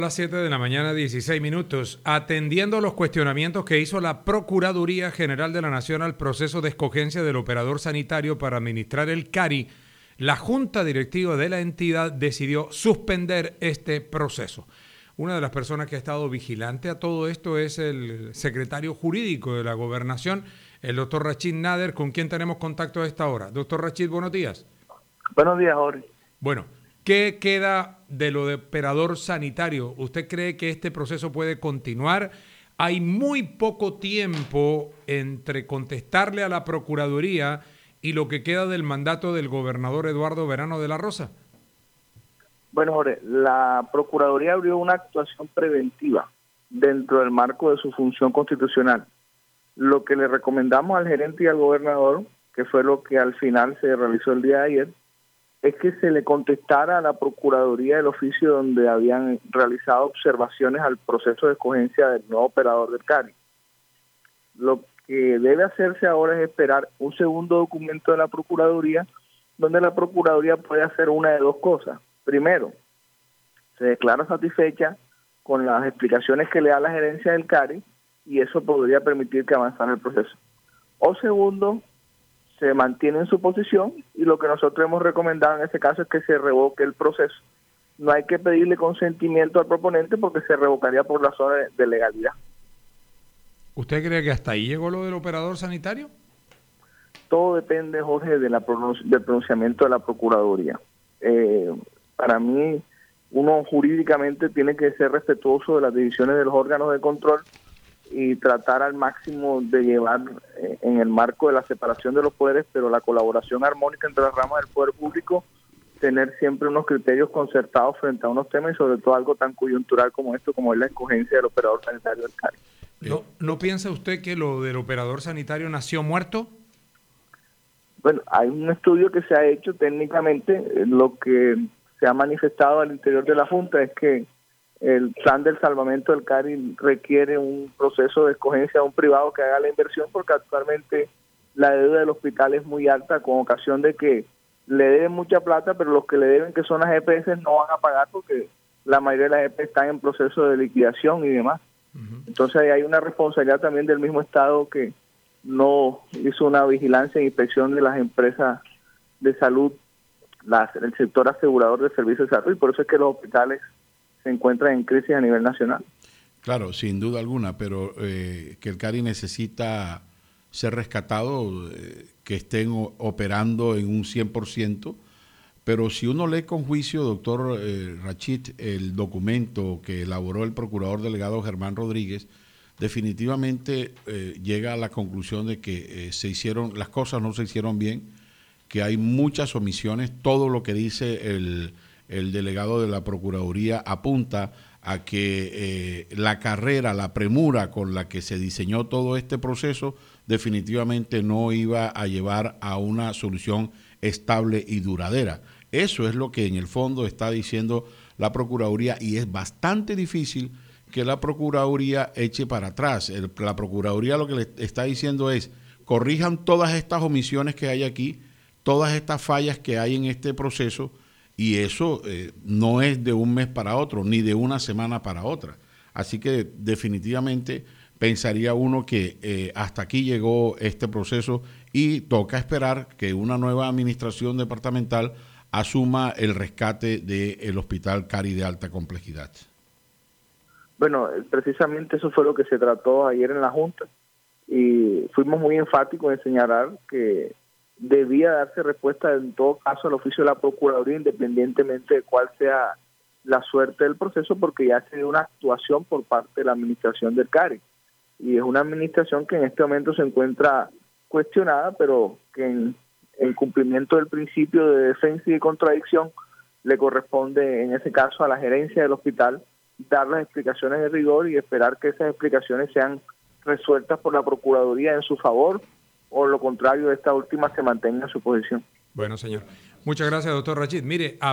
Las 7 de la mañana, 16 minutos. Atendiendo los cuestionamientos que hizo la Procuraduría General de la Nación al proceso de escogencia del operador sanitario para administrar el CARI, la Junta Directiva de la entidad decidió suspender este proceso. Una de las personas que ha estado vigilante a todo esto es el secretario jurídico de la Gobernación, el doctor Rachid Nader, con quien tenemos contacto a esta hora. Doctor Rachid, buenos días. Buenos días, Jorge. Bueno, ¿qué queda de lo de operador sanitario? ¿Usted cree que este proceso puede continuar? Hay muy poco tiempo entre contestarle a la Procuraduría y lo que queda del mandato del gobernador Eduardo Verano de la Rosa. Bueno, Jorge, la Procuraduría abrió una actuación preventiva dentro del marco de su función constitucional. Lo que le recomendamos al gerente y al gobernador, que fue lo que al final se realizó el día de ayer, es que se le contestara a la Procuraduría del oficio donde habían realizado observaciones al proceso de escogencia del nuevo operador del CARI. Lo que debe hacerse ahora es esperar un segundo documento de la Procuraduría, donde la Procuraduría puede hacer una de dos cosas. Primero, se declara satisfecha con las explicaciones que le da la gerencia del CARI y eso podría permitir que avanzara el proceso. O segundo, se mantiene en su posición y lo que nosotros hemos recomendado en este caso es que se revoque el proceso. No hay que pedirle consentimiento al proponente porque se revocaría por razones de legalidad. ¿Usted cree que hasta ahí llegó lo del operador sanitario? Todo depende, Jorge, del pronunciamiento de la Procuraduría. Para mí, uno jurídicamente tiene que ser respetuoso de las decisiones de los órganos de control y tratar al máximo de llevar en el marco de la separación de los poderes, pero la colaboración armónica entre las ramas del poder público, tener siempre unos criterios concertados frente a unos temas y sobre todo algo tan coyuntural como esto, como es la escogencia del operador sanitario del CARI. ¿No piensa usted que lo del operador sanitario nació muerto? Bueno, hay un estudio que se ha hecho técnicamente, lo que se ha manifestado al interior de la Junta es que el plan del salvamento del CARI requiere un proceso de escogencia de un privado que haga la inversión porque actualmente la deuda del hospital es muy alta con ocasión de que le deben mucha plata, pero los que le deben, que son las EPS, no van a pagar porque la mayoría de las EPS están en proceso de liquidación y demás. Entonces hay una responsabilidad también del mismo Estado que no hizo una vigilancia e inspección de las empresas de salud, el sector asegurador de servicios de salud, y por eso es que los hospitales se encuentran en crisis a nivel nacional. Claro, sin duda alguna, pero que el CARI necesita ser rescatado, que estén operando en un 100%, pero si uno lee con juicio, doctor Rachid, el documento que elaboró el procurador delegado Germán Rodríguez, definitivamente llega a la conclusión de que las cosas no se hicieron bien, que hay muchas omisiones. Todo lo que dice el delegado de la Procuraduría apunta a que la carrera, la premura con la que se diseñó todo este proceso definitivamente no iba a llevar a una solución estable y duradera. Eso es lo que en el fondo está diciendo la Procuraduría y es bastante difícil que la Procuraduría eche para atrás. La Procuraduría lo que le está diciendo es corrijan todas estas omisiones que hay aquí, todas estas fallas que hay en este proceso, y eso no es de un mes para otro, ni de una semana para otra. Así que definitivamente pensaría uno que hasta aquí llegó este proceso y toca esperar que una nueva administración departamental asuma el rescate del Hospital CARI de alta complejidad. Bueno, precisamente eso fue lo que se trató ayer en la Junta y fuimos muy enfáticos en señalar que debía darse respuesta en todo caso al oficio de la Procuraduría, independientemente de cuál sea la suerte del proceso, porque ya se dio una actuación por parte de la administración del CARI. Y es una administración que en este momento se encuentra cuestionada, pero que en cumplimiento del principio de defensa y de contradicción le corresponde en ese caso a la gerencia del hospital dar las explicaciones de rigor y esperar que esas explicaciones sean resueltas por la Procuraduría en su favor, o lo contrario, esta última se mantenga en su posición. Bueno, señor. Muchas gracias, doctor Rachid. Mire,